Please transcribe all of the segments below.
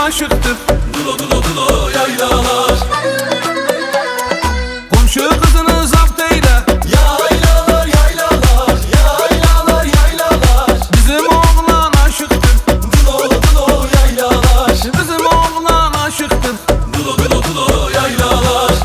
kaşıktır. Dulo dulo dulo yaylalar. Komşu kızını zapt eyle. Yaylalar yaylalar. Yaylalar yaylalar. Bizim oğlan aşıktır. Dulo dulo yaylalar. Bizim oğlan aşıktır. Dulo dulo dulo yaylalar.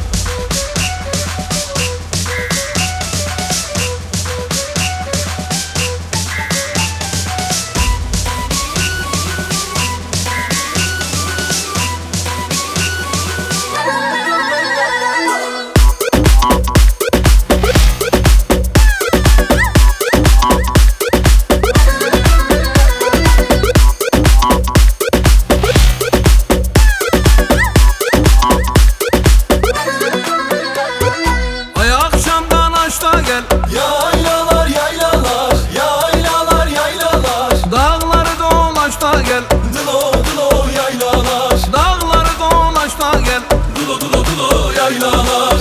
Ay akşamdan aşta gel. Yaylalar yaylalar. Yaylalar yaylalar. Dağları dolaş da gel. Dulo dulo yaylalar. Dağları dolaş da gel. Dulo dulo dulo yaylalar.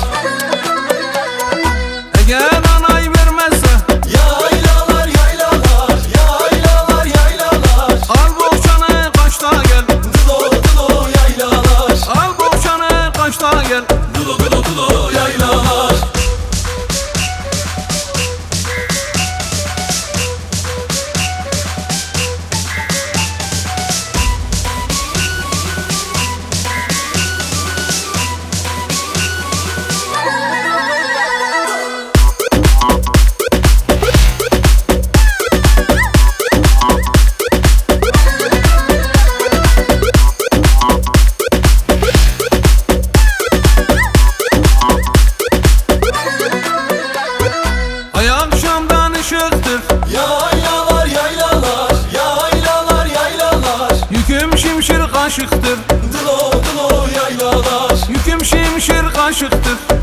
Eğer anay vermezse Yaylalar yaylalar. Yaylalar yaylalar. al boşanı kaçta gel. Dulo dulo yaylalar. Al boşanı kaçta gel. Dulo dulo dulo yaylalar. Ay akşamdan ışıktır. Yaylalar yaylalar. Yaylalar yaylalar. Yüküm şimşir kaşıktır. Dulo dulo yaylalar. Yüküm şimşir kaşıktır.